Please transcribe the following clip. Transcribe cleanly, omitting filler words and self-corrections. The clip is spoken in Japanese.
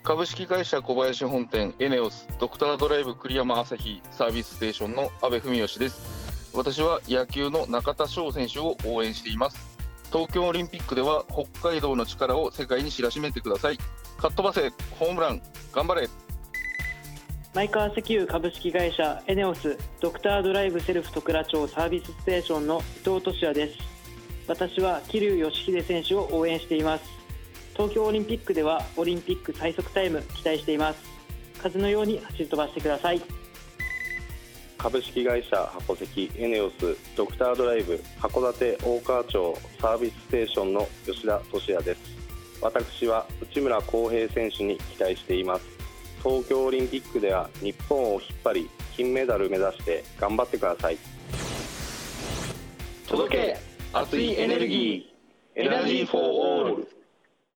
株式会社小林本店エネオスドクタードライブ栗山朝日サービスステーションの阿部文義です。私は野球の中田翔選手を応援しています。東京オリンピックでは北海道の力を世界に知らしめてください。かっ飛ばせホームラン頑張れ。 前川石油株式会社エネオスドクタードライブセルフ戸倉町サービスステーションの伊藤俊也です。私は桐生祥秀選手を応援しています。東京オリンピックではオリンピック最速タイム期待しています。風のように走り飛ばしてください。 株式会社箱関エネオスドクタードライブ函館大川町サービスステーションの吉田俊也です。私は内村航平選手に期待しています。東京オリンピックでは日本を引っ張り金メダル目指して頑張ってください。 届け熱いエネルギーエナジーフォーオール。